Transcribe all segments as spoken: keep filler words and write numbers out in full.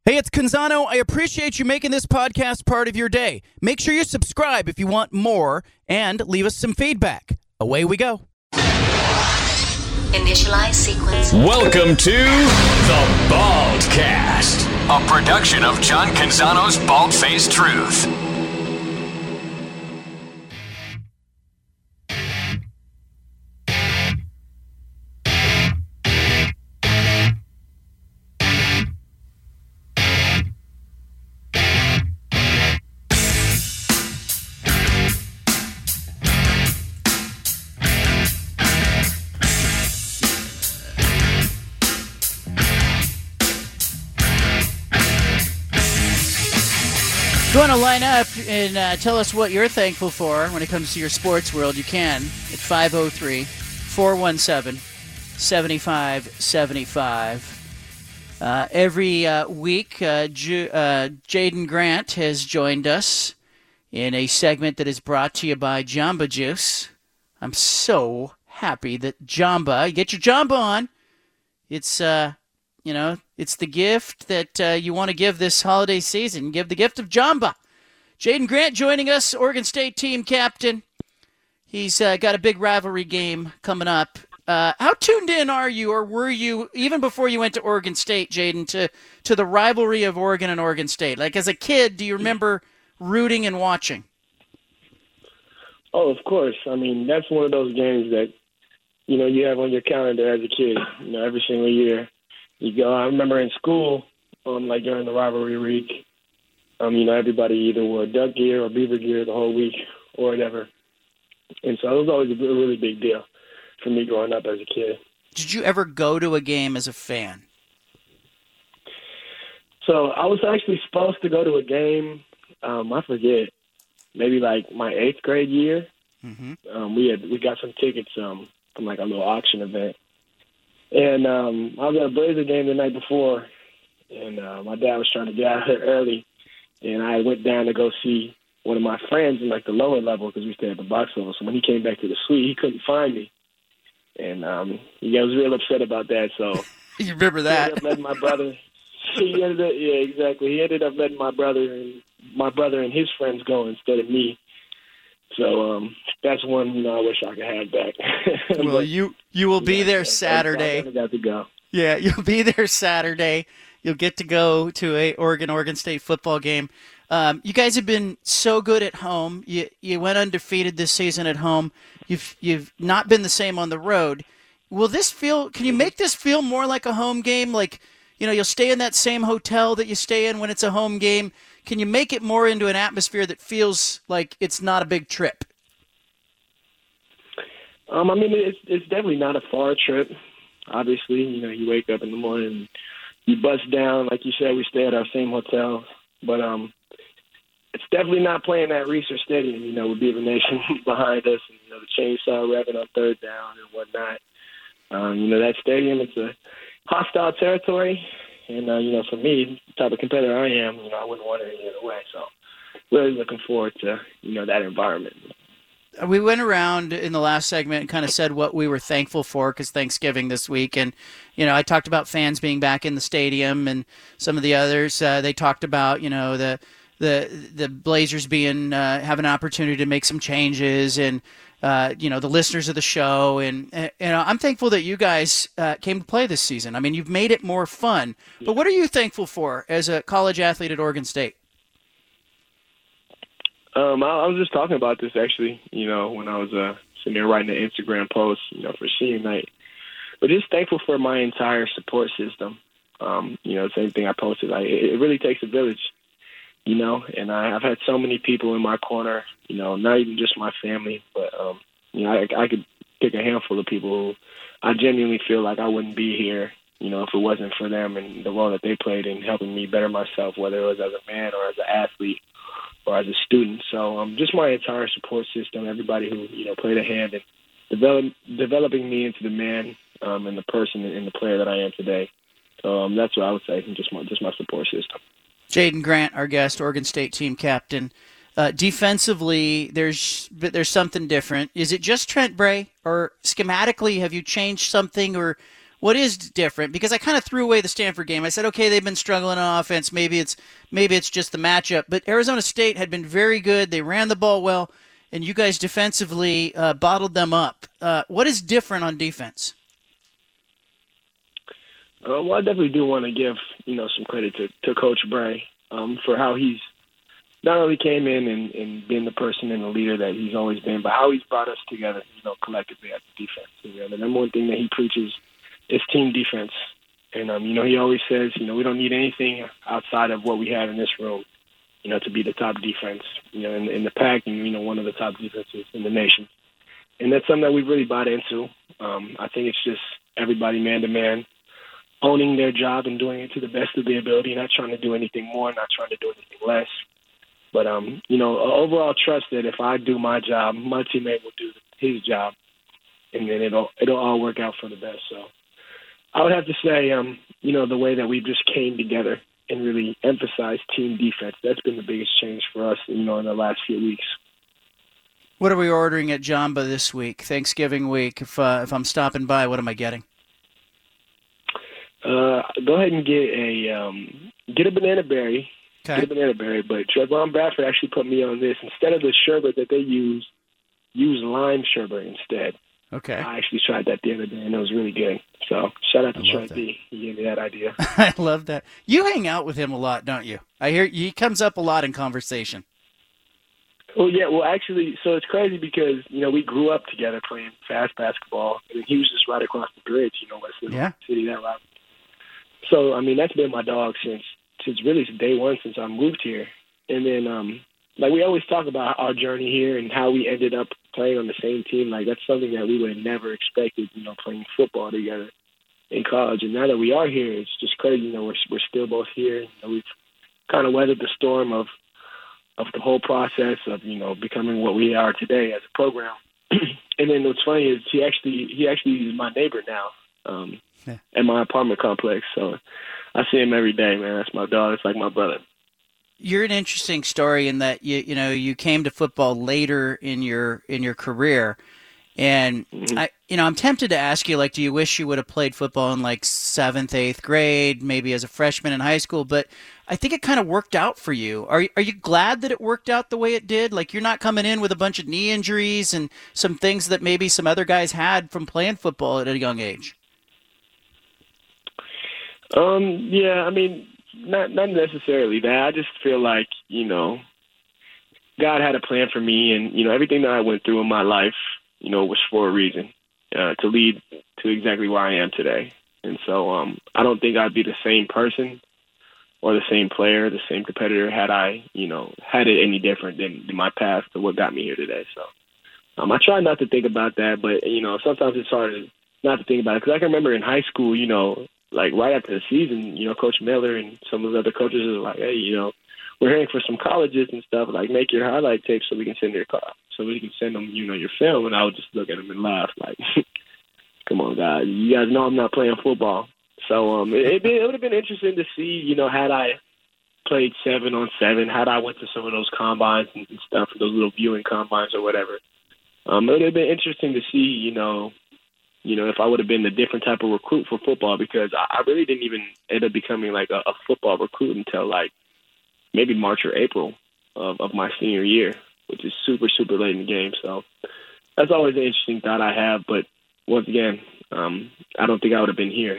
Hey, it's Canzano. I appreciate you making this podcast part of your day. Make sure you subscribe if you want more and leave us some feedback. Away we go. Initialize sequence. Welcome to The Baldcast, a production of John Canzano's Bald-Faced Truth. If you want to line up and uh, tell us what you're thankful for when it comes to your sports world, you can at five oh three, four one seven, seven five seven five. Uh, every uh, week, uh, Ju- uh, Jaden Grant has joined us in a segment that is brought to you by Jamba Juice. I'm so happy that Jamba, you get your Jamba on. It's, uh, you know, it's the gift that uh, you want to give this holiday season. Give the gift of Jamba. Jaden Grant joining us, Oregon State team captain. He's uh, got a big rivalry game coming up. Uh, how tuned in are you, or were you, even before you went to Oregon State, Jaden, to, to the rivalry of Oregon and Oregon State? Like, as a kid, do you remember rooting and watching? Oh, of course. I mean, that's one of those games that, you know, you have on your calendar as a kid, you know, every single year. You go. I remember in school, um, like during the rivalry week, um, you know, everybody either wore duck gear or beaver gear the whole week or whatever. And so it was always a really big deal for me growing up as a kid. Did you ever go to a game as a fan? So I was actually supposed to go to a game, um, I forget, maybe like my eighth grade year. Mm-hmm. Um, we had we got some tickets um, from like a little auction event. And um, I was at a Blazer game the night before, and uh, my dad was trying to get out of there early, and I went down to go see one of my friends in like the lower level because we stayed at the box level. So when he came back to the suite, he couldn't find me, and um, he was real upset about that. So You remember he that? ended up letting my brother. He ended up, yeah, exactly. He ended up letting my brother and my brother and his friends go instead of me. So um, that's one, you know, I wish I could have back. Well, But, you you will be yeah, there I Saturday. never got to go. Yeah, you'll be there Saturday. You'll get to go to a Oregon Oregon State football game. Um, you guys have been so good at home. You you went undefeated this season at home. You've you've not been the same on the road. Will this feel? Can you make this feel more like a home game? Like, you know, you'll stay in that same hotel that you stay in when it's a home game. Can you make it more into an atmosphere that feels like it's not a big trip? Um, I mean, it's it's definitely not a far trip. Obviously, you know, you wake up in the morning, you bust down. Like you said, we stay at our same hotel. But um, it's definitely not playing at Reser Stadium, you know, with Beaver Nation behind us, and, you know, the chainsaw revving on third down and whatnot. Um, you know, that stadium, it's a hostile territory. And, uh, you know, for me, the type of competitor I am, you know, I wouldn't want it any other way. So really looking forward to, you know, that environment. We went around in the last segment and kind of said what we were thankful for because Thanksgiving this week. And, you know, I talked about fans being back in the stadium, and some of the others, uh, they talked about, you know, the the the Blazers being uh, having an opportunity to make some changes, and, uh, you know, the listeners of the show. And, uh, you know, I'm thankful that you guys uh, came to play this season. I mean, you've made it more fun. But what are you thankful for as a college athlete at Oregon State? Um, I, I was just talking about this, actually, you know, when I was uh, sitting there writing an Instagram post, you know, for senior night. But just thankful for my entire support system. Um, you know, same thing I posted. Like, it, it really takes a village, you know, and I, I've had so many people in my corner, you know, not even just my family, but, um, you know, I, I could pick a handful of people who I genuinely feel like I wouldn't be here, you know, if it wasn't for them and the role that they played in helping me better myself, whether it was as a man or as an athlete or as a student. So um, just my entire support system, everybody who, you know, played a hand in develop, developing me into the man um, and the person and the player that I am today. So um, that's what I would say, just my, just my support system. Jaden Grant, our guest, Oregon State team captain. Uh, defensively, there's there's something different. Is it just Trent Bray, or schematically have you changed something, or what is different? Because I kind of threw away the Stanford game. I said, okay, they've been struggling on offense. Maybe it's maybe it's just the matchup. But Arizona State had been very good. They ran the ball well, and you guys defensively uh, bottled them up. Uh, what is different on defense? Uh, well, I definitely do want to give you know some credit to, to Coach Bray um, for how he's not only came in and, and been the person and the leader that he's always been, but how he's brought us together, you know, collectively as a defense. You know, the number one thing that he preaches is team defense. And, um, you know, he always says, you know, we don't need anything outside of what we have in this room, you know, to be the top defense, you know, in, in the pack and, you know, one of the top defenses in the nation. And that's something that we've really bought into. Um, I think it's just everybody man-to-man owning their job and doing it to the best of their ability, not trying to do anything more, not trying to do anything less. But, um, you know, overall trust that if I do my job, my teammate will do his job, and then it'll it'll all work out for the best. So I would have to say, um, you know, the way that we just came together and really emphasized team defense, that's been the biggest change for us, you know, in the last few weeks. What are we ordering at Jamba this week, Thanksgiving week? If uh, if I'm stopping by, what am I getting? Uh, go ahead and get a um, get a banana berry. Okay. Get a banana berry, but Trevon Bradford actually put me on this. Instead of the sherbet that they use, use lime sherbet instead. Okay. I actually tried that the other day, and it was really good. So shout out to I Trey love that. D. He gave me that idea. I love that. You hang out with him a lot, don't you? I hear he comes up a lot in conversation. Well, yeah, well, actually, so it's crazy because, you know, we grew up together playing fast basketball, and he was just right across the bridge, you know, West Yeah. City, that route. So, I mean, that's been my dog since since really day one since I moved here. And then, um, like, we always talk about our journey here and how we ended up playing on the same team. Like, that's something that we would have never expected, you know, playing football together in college. And now that we are here, it's just crazy. You know, we're, we're still both here. You know, we've kind of weathered the storm of of the whole process of, you know, becoming what we are today as a program. And then what's funny is he actually he actually is my neighbor now um, Yeah. at my apartment complex. So I see him every day, man. That's my dog. It's like my brother. You're an interesting story in that you you know you came to football later in your in your career, and Mhm. I you know I'm tempted to ask you, like, do you wish you would have played football in like seventh, eighth grade, maybe as a freshman in high school? But I think it kind of worked out for you. Are are you glad that it worked out the way it did? Like, you're not coming in with a bunch of knee injuries and some things that maybe some other guys had from playing football at a young age. Um, yeah, I mean, not not necessarily that. I just feel like, you know, God had a plan for me, and, you know, everything that I went through in my life, you know, was for a reason, uh, to lead to exactly where I am today. And so um, I don't think I'd be the same person or the same player, the same competitor had I, you know, had it any different than, than my past or what got me here today. So um, I try not to think about that, but, you know, sometimes it's hard not to think about it. Because I can remember in high school, you know, like right after the season, you know, Coach Miller and some of the other coaches are like, hey, you know, we're hearing for some colleges and stuff, like, make your highlight tape so we can send your car, so we can send them, you know, your film. And I would just look at them and laugh, like, come on, guys, you guys know I'm not playing football. So um, it, it would have been interesting to see, you know, had I played seven on seven, had I went to some of those combines and stuff, those little viewing combines or whatever. Um, it would have been interesting to see, you know, you know, if I would have been a different type of recruit for football, because I, I really didn't even end up becoming like a, a football recruit until like maybe March or April of, of my senior year, which is super, super late in the game. So that's always an interesting thought I have. But once again, um, I don't think I would have been here.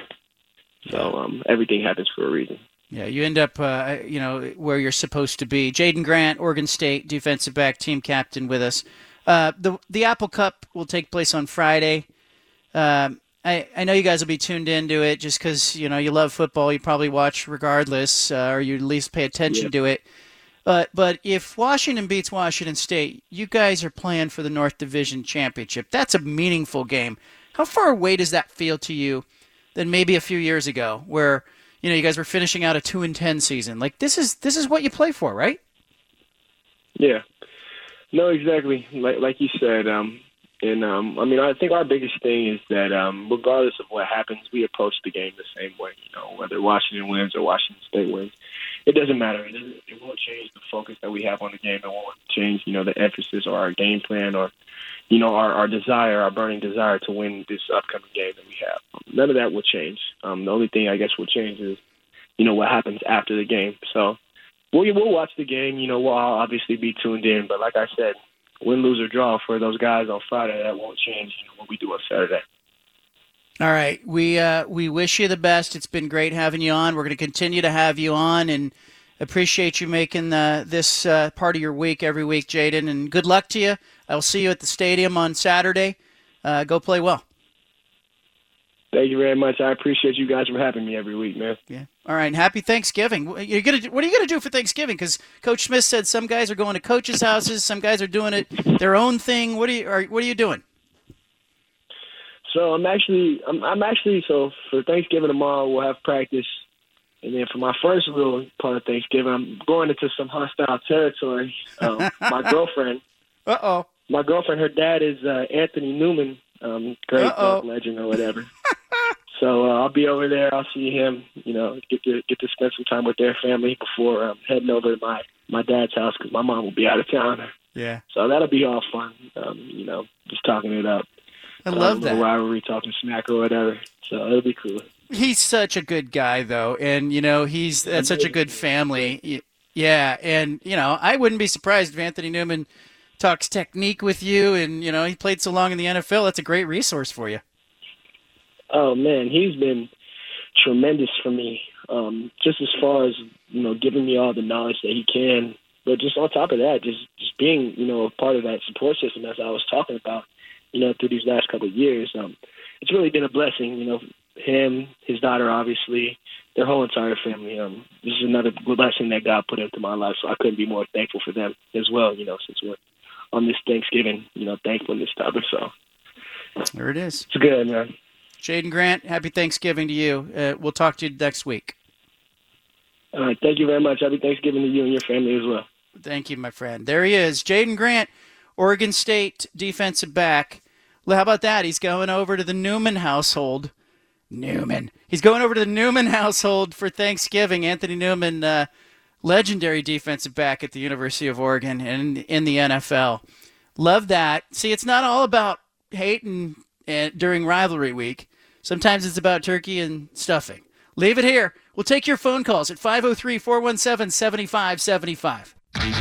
So um, everything happens for a reason. Yeah, you end up, uh, you know, where you're supposed to be. Jaden Grant, Oregon State defensive back, team captain with us. Uh, the the Apple Cup will take place on Friday. Um, I, I know you guys will be tuned into it just because, you know, you love football. You probably watch regardless, uh, or you at least pay attention Yeah. to it. But but if Washington beats Washington State, you guys are playing for the North Division Championship. That's a meaningful game. How far away does that feel to you than maybe a few years ago where, you know, you guys were finishing out a two and ten season? Like, this is this is what you play for, right? Yeah. No, exactly. Like like you said, um, and um, I mean, I think our biggest thing is that um, regardless of what happens, we approach the game the same way. You know, whether Washington wins or Washington State wins, it doesn't matter. It, doesn't, it won't change the focus that we have on the game. It won't change, you know, the emphasis or our game plan or, you know, our, our desire, our burning desire to win this upcoming game that we have. None of that will change. Um, the only thing I guess will change is, you know, what happens after the game. So we'll, we'll watch the game. You know, we'll obviously be tuned in. But like I said, win, lose, or draw for those guys on Friday, that won't change, you know, what we do on Saturday. All right. We uh, we wish you the best. It's been great having you on. We're going to continue to have you on and appreciate you making uh, this uh, part of your week every week, Jaden. And good luck to you. I'll see you at the stadium on Saturday. Uh, go play well. Thank you very much. I appreciate you guys for having me every week, man. Yeah. All right. And happy Thanksgiving. You're gonna. What are you going to do for Thanksgiving? Because Coach Smith said some guys are going to coaches' houses. Some guys are doing it their own thing. What are you? Are, what are you doing? So I'm actually, I'm, I'm actually, so for Thanksgiving tomorrow, we'll have practice. And then for my first real part of Thanksgiving, I'm going into some hostile territory. Um, my girlfriend, Uh-oh. my girlfriend, her dad is uh, Anthony Newman, um, great Uh-oh. uh, legend or whatever. So uh, I'll be over there. I'll see him, you know, get to get to spend some time with their family before um, heading over to my, my dad's house because my mom will be out of town. Yeah. So that'll be all fun, um, you know, just talking it up. I love um, that. Rivalry, talking smack or whatever. So it'll be cool. He's such a good guy, though, and you know he's that's such a good family. Yeah, and you know I wouldn't be surprised if Anthony Newman talks technique with you, and you know he played so long in the N F L. That's a great resource for you. Oh man, he's been tremendous for me. Um, just as far as you know, giving me all the knowledge that he can, but just on top of that, just just being you know a part of that support system as I was talking about. You know, through these last couple of years, um, it's really been a blessing. You know, him, his daughter, obviously, their whole entire family. Um, this is another blessing that God put into my life, so I couldn't be more thankful for them as well. You know, since we're on this Thanksgiving, you know, thankfulness topic. So there it is. It's good, man. Jaden Grant, happy Thanksgiving to you. Uh, we'll talk to you next week. All right, thank you very much. Happy Thanksgiving to you and your family as well. Thank you, my friend. There he is, Jaden Grant, Oregon State defensive back. How about that? He's going over to the Newman household. Newman. He's going over to the Newman household for Thanksgiving. Anthony Newman, uh, legendary defensive back at the University of Oregon and in the N F L. Love that. See, it's not all about hating uh, during rivalry week. Sometimes it's about turkey and stuffing. Leave it here. We'll take your phone calls at five oh three, four one seven, seven five seven five.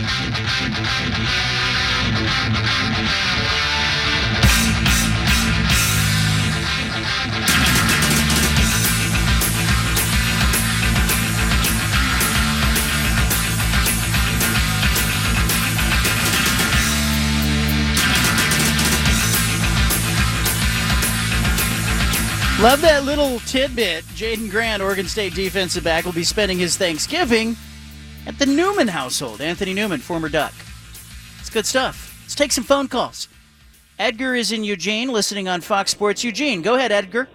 Love that little tidbit. Jaden Grant, Oregon State defensive back, will be spending his Thanksgiving at the Newman household. Anthony Newman, former Duck. It's good stuff. Let's take some phone calls. Edgar is in Eugene, listening on Fox Sports Eugene. Go ahead, Edgar.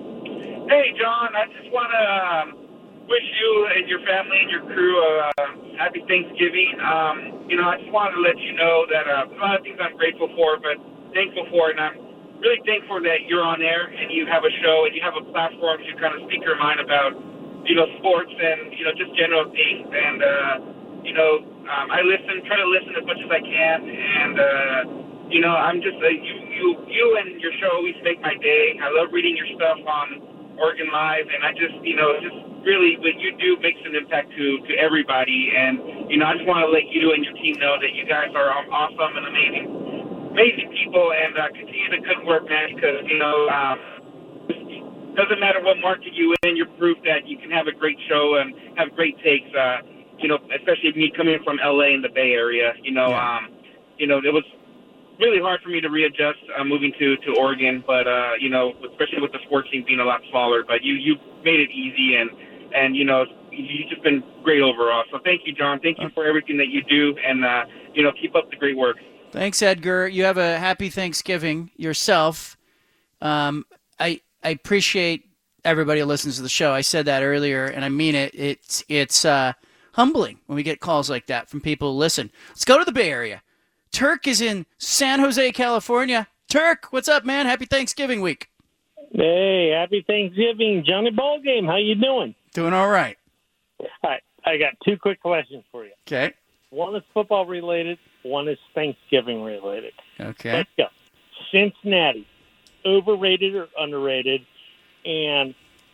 Hey, John. I just want to um, wish you and your family and your crew a uh, happy Thanksgiving. Um, you know, I just wanted to let you know that uh, a lot of things I'm grateful for, but thankful for, and I'm really thankful that you're on there and you have a show and you have a platform to kind of speak your mind about, you know, sports and, you know, just general things. And, uh, you know, um, I listen, try to listen as much as I can. And, uh, you know, I'm just, uh, you, you, you and your show always make my day. I love reading your stuff on Oregon Live. And I just, you know, just really what you do makes an impact to, to everybody. And, you know, I just want to let you and your team know that you guys are awesome and amazing. Amazing people, and uh, continue the good work, man, because, you know, um, it doesn't matter what market you in, you're proof that you can have a great show and have great takes, uh, you know, especially me coming from L A in the Bay Area, you know, Yeah. um, you know, it was really hard for me to readjust uh, moving to, to Oregon, but, uh, you know, especially with the sports team being a lot smaller, but you, you made it easy, and, and, you know, you've just been great overall. So thank you, John. Thank you for everything that you do, and, uh, you know, keep up the great work. Thanks, Edgar. You have a happy Thanksgiving yourself. Um, I I appreciate everybody who listens to the show. I said that earlier, and I mean it. It's it's uh, humbling when we get calls like that from people who listen. Let's go to the Bay Area. Turk is in San Jose, California. Turk, what's up, man? Happy Thanksgiving week. Hey, happy Thanksgiving, Johnny Ballgame. How you doing? Doing all right. All right. I got two quick questions for you. Okay. One is football related. One is Thanksgiving related. Okay. Let's go. Cincinnati, overrated or underrated? And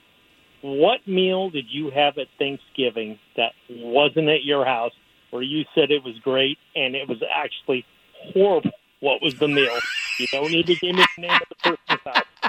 what meal did you have at Thanksgiving that wasn't at your house where you said it was great and it was actually horrible? What was the meal? You don't need to give me the name of the person's house.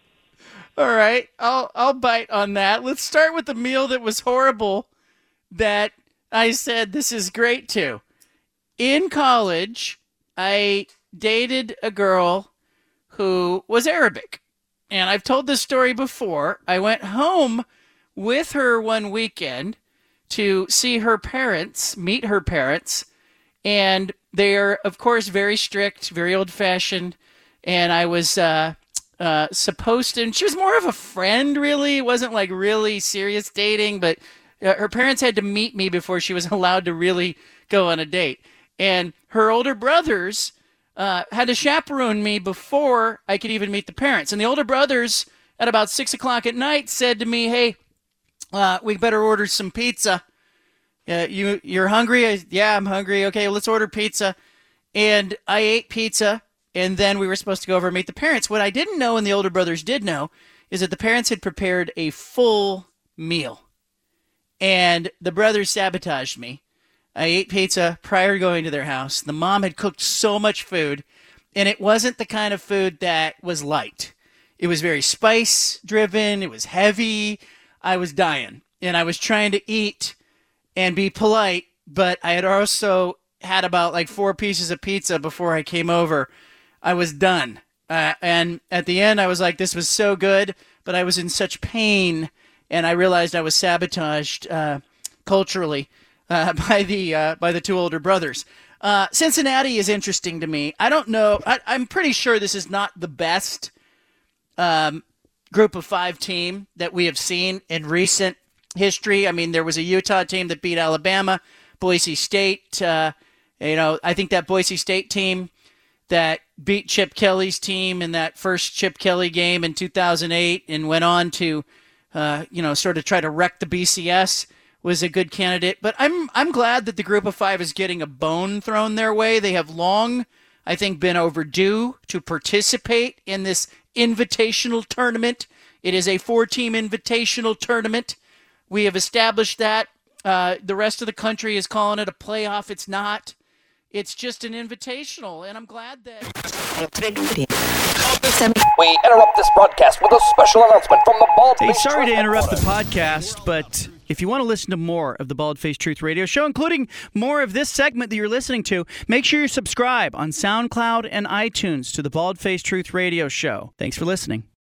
All right. I'll I'll bite on that. Let's start with the meal that was horrible that I said this is great too. In college, I dated a girl who was Arabic. And I've told this story before. I went home with her one weekend to see her parents, meet her parents, and they're, of course, very strict, very old-fashioned, and I was uh, uh, supposed to, and she was more of a friend, really. It wasn't like really serious dating, but uh, her parents had to meet me before she was allowed to really go on a date. And her older brothers uh, had to chaperone me before I could even meet the parents. And the older brothers, at about six o'clock at night, said to me, hey, uh, we better order some pizza. Uh, you, you're hungry? I, yeah, I'm hungry. Okay, let's order pizza. And I ate pizza, and then we were supposed to go over and meet the parents. What I didn't know, and the older brothers did know, is that the parents had prepared a full meal. And the brothers sabotaged me. I ate pizza prior to going to their house. The mom had cooked so much food, and it wasn't the kind of food that was light. It was very spice-driven. It was heavy. I was dying, and I was trying to eat and be polite, but I had also had about like four pieces of pizza before I came over. I was done. Uh, and at the end, I was like, this was so good, but I was in such pain, and I realized I was sabotaged uh, culturally uh, by the uh, by the two older brothers. Uh, Cincinnati is interesting to me. I don't know. I, I'm pretty sure this is not the best um, group of five team that we have seen in recent history. I mean, there was a Utah team that beat Alabama, Boise State. Uh, you know, I think that Boise State team that beat Chip Kelly's team in that first Chip Kelly game in two thousand eight and went on to, uh, you know, sort of try to wreck the B C S was a good candidate. But I'm I'm glad that the group of five is getting a bone thrown their way. They have long, I think, been overdue to participate in this invitational tournament. It is a four-team invitational tournament. We have established that. Uh, the rest of the country is calling it a playoff. It's not. It's just an invitational, and I'm glad that... We interrupt this broadcast with a special announcement from the Bald Hey, Face sorry to Truth interrupt the Headquarters. podcast, but if you want to listen to more of the Bald Face Truth Radio Show, including more of this segment that you're listening to, make sure you subscribe on SoundCloud and iTunes to the Bald Face Truth Radio Show. Thanks for listening.